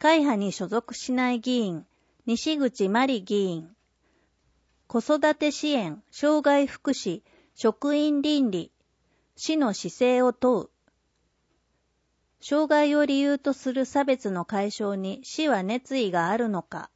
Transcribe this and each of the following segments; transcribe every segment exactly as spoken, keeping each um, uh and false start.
会派に所属しない議員、西口真理議員。子育て支援、障害福祉、職員倫理、市の姿勢を問う。障害を理由とする差別の解消に市は熱意があるのか。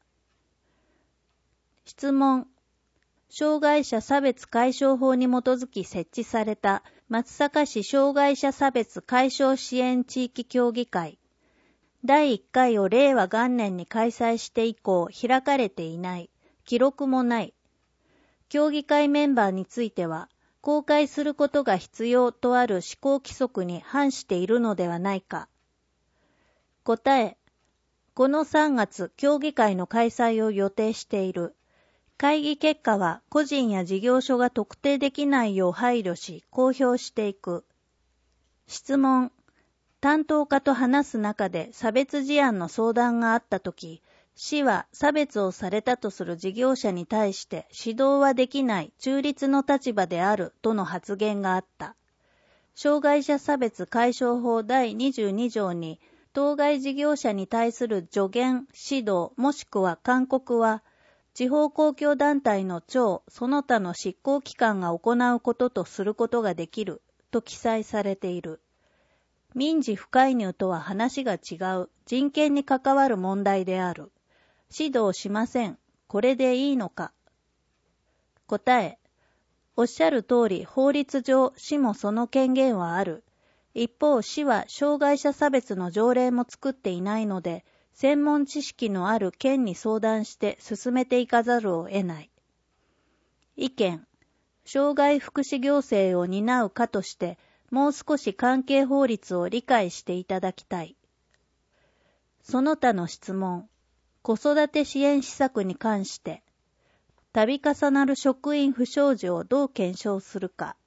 質問。障害者差別解消法に基づき設置された松阪市障害者差別解消支援地域協議会。だいいっかいを令和元年に開催して以降開かれていない。記録もない。協議会メンバーについては、公開することが必要とある施行規則に反しているのではないか。答え。このさんがつ、協議会の開催を予定している。会議結果は個人や事業所が特定できないよう配慮し、公表していく。質問。担当課と話す中で差別事案の相談があったとき、市は差別をされたとする事業者に対して指導はできない中立の立場であるとの発言があった。障害者差別解消法だいにじゅうにじょうに、当該事業者に対する助言、指導もしくは勧告は、地方公共団体の長、その他の執行機関が行うこととすることができる、と記載されている。民事不介入とは話が違う、人権に関わる問題である。指導しません。これでいいのか。答え。おっしゃる通り、法律上、市もその権限はある。一方、市は障害者差別の条例も作っていないので、専門知識のある県に相談して進めていかざるを得ない。意見。障害福祉行政を担う課として、もう少し関係法律を理解していただきたい。その他の質問。子育て支援施策に関して、度重なる職員不祥事をどう検証するか。